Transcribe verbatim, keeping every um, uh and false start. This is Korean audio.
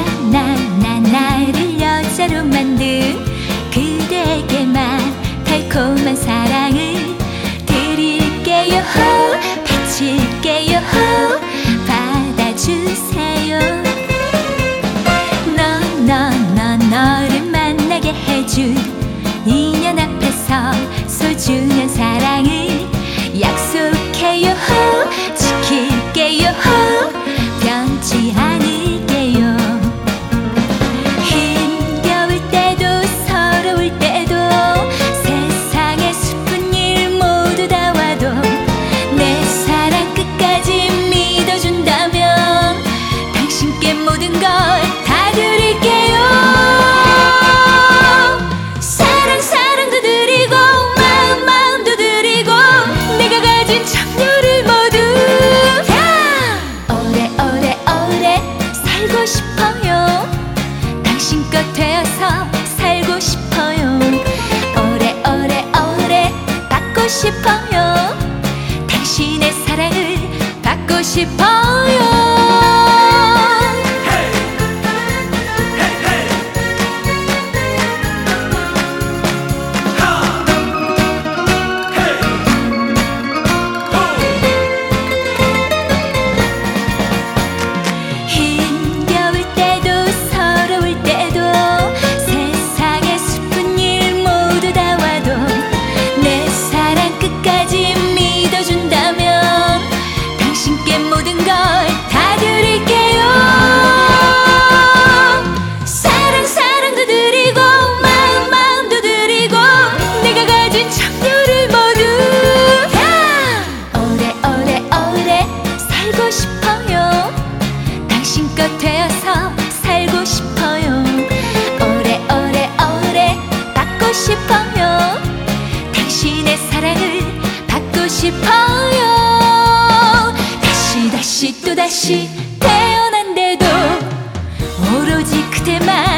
나, 나, 나를 여자로 만든 그대에게만 달콤한 사랑을 드릴게요. 바칠게요. 받아주세요. 너, 너, 너, 너를 만나게 해준 인연 앞에서 소중한 사랑을 약속해요. 지킬게요. 변치 않을게요. 힘겨울 때도 서러울 때도 세상의 슬픈 일 모두 다 와도 내 사랑 끝까지 믿어준다면 당신께 모든 걸 다 드릴게요. 사랑 사랑도 드리고 마음 마음도 드리고 내가 가진 참여를 모두 다 오래오래 오래 살고 싶어요. 당신 것 되어서 살고 싶어요. 오래오래 오래 받고 싶어요. 당신의 사랑을 받고 싶어요. 모든 걸 다 드릴게요. 사랑 사랑도 드리고 마음 마음도 드리고 내가 가진 참여를 모두 다 오래오래 오래 살고 싶어요. 당신 것 되어서 살고 싶어요. 오래오래 오래 받고 싶어요. 당신의 사랑을 받고 싶어요. 다시 또다시 태어난데도 오로지 그대만